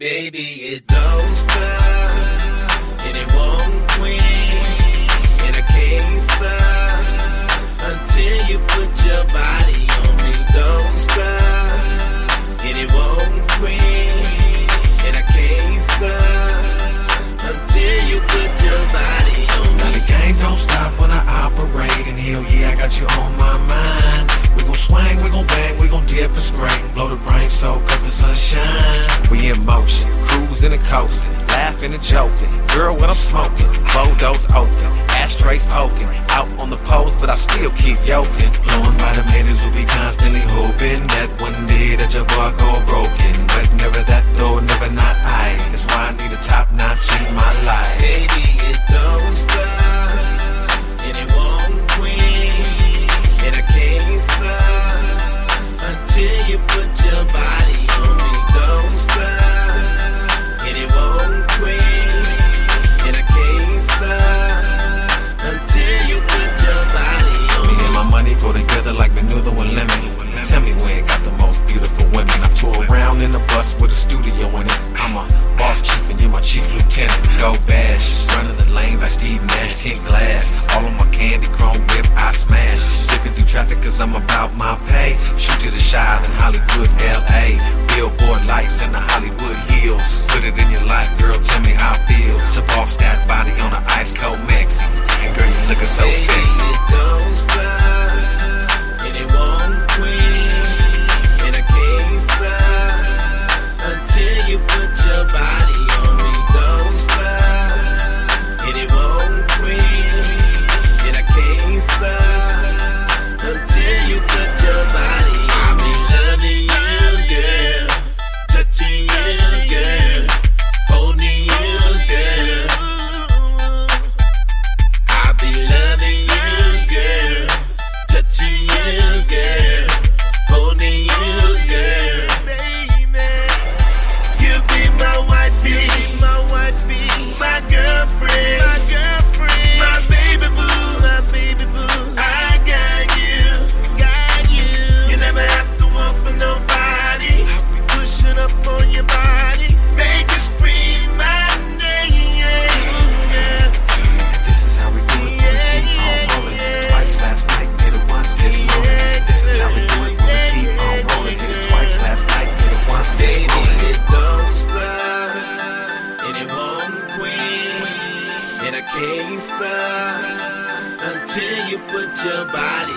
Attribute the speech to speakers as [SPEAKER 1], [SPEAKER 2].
[SPEAKER 1] Baby, it don't stop, and it won't quit, and I can't stop until you put your body on me. Don't stop, and it won't quit, and I can't stop until you put your body on me.
[SPEAKER 2] Now the game don't stop when I operate, and hell yeah, I got you on my mind. We gon' swing, we gon' bang, we gon' dip and scrape, blow the brain, soak up the sunshine. We in motion, cruising and coasting, laughing and joking. Girl, when I'm smoking, photos open, ashtrays poking, out on the pose, but I still keep yoking. Blowing by them haters who be constantly hoping that one day that your boy go broken. But never that though, never not I. That's why I need a top notch in my life.
[SPEAKER 1] Baby, it don't stop, and it won't quit, and I can't stop until you put your body on me. Don't stop, and it won't quit, and I can't stop until you put your body on me.
[SPEAKER 2] Me and my money go together like Menudo and Lemon. Tell me we ain't got the most beautiful women. I tour around in a bus with a studio in it. I'm a boss chief and you're my chief lieutenant. Go bash, running the lanes like Steve Nash, tint glass. All on my candy chrome whip, I smash. Zipping through traffic cause I'm about my pay. Shoot to the Shire in Hollywood, LA. Billboard lights and the Hollywood hills. Put it in your life, girl, tell me how it feels to boss that body on an ice cold Mexi. And girl, you looking so sexy.
[SPEAKER 1] It don't stop, and it won't quit, and I can't stop until you put your body on me. Don't stop, and it won't quit, and I can't stop until you put your body on me. I be loving you, girl, touching you, girl, holding you, girl. I be loving you, girl, touching you, girl, holding you, girl. Baby, you be my wifey, my girlfriend, my baby boo, I got you. You never have to want for nobody. I'll be pushing up on your body, make you scream my name. Yeah.
[SPEAKER 2] This is how we do it when we keep on rolling. Twice last night, did it once this morning. This is how we do it when we keep on rolling. Did it twice last night, did it once this
[SPEAKER 1] Baby,
[SPEAKER 2] morning.
[SPEAKER 1] it don't stop, and it won't quit, and I can't stop until you put your body